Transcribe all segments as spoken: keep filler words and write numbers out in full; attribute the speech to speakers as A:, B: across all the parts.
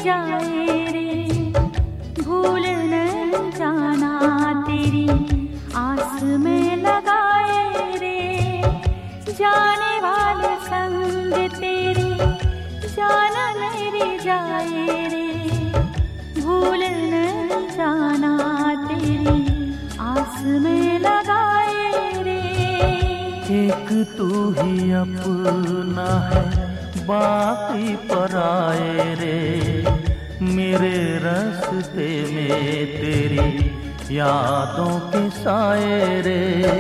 A: जाए रे, भूल न जाना तेरी आस में लगाए रे, जाने वाले संग तेरी जान मेरी जाए रे, भूल न जाना तेरी आस में लगाए रे।
B: एक तू ही अपना है बाकी पराए रे, मेरे रास्ते में तेरी यादों के साए रे।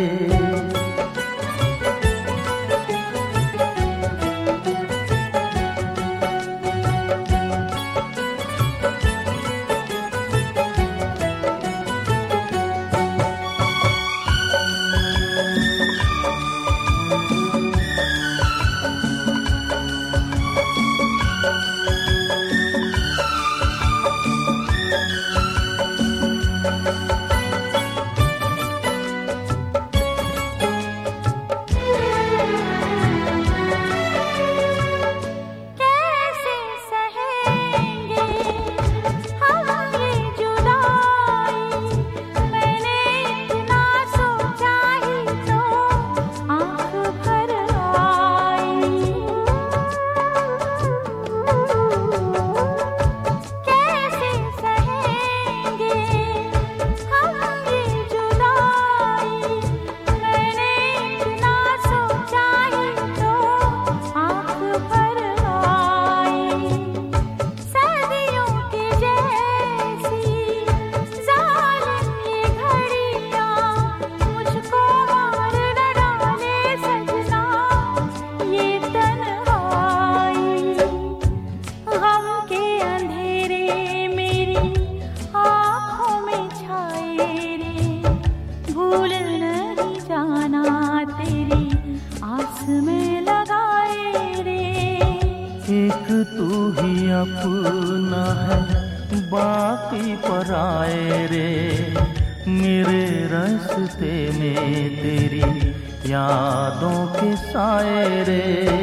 B: एक तू ही अपना है बाकी पराए रे, मेरे रास्ते में तेरी यादों के साए रे।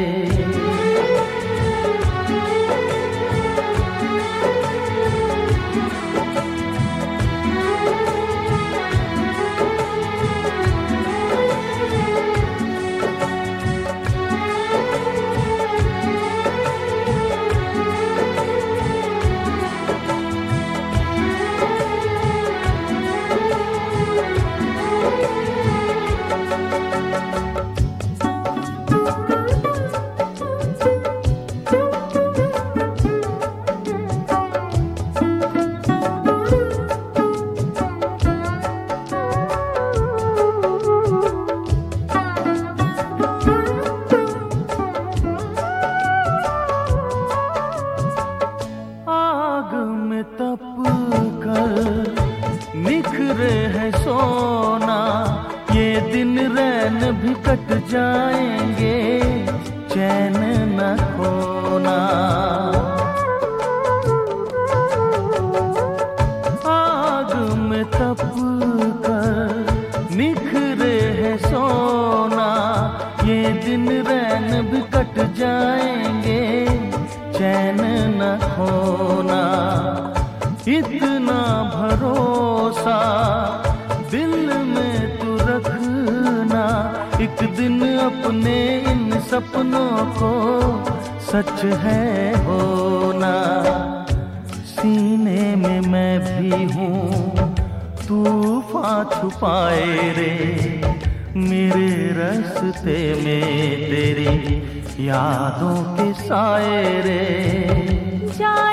B: निखरे है सोना ये दिन रैन भी कट जाएंगे, चैन न खोना। आग में तप कर निखरे है सोना ये दिन रैन भी कट जाएंगे, चैन न खोना। इतना भरोसा दिल में तू रखना, एक दिन अपने इन सपनों को सच है होना। सीने में मैं भी हूँ तूफान छुपाए रे, मेरे रास्ते में तेरी यादों के साए रे।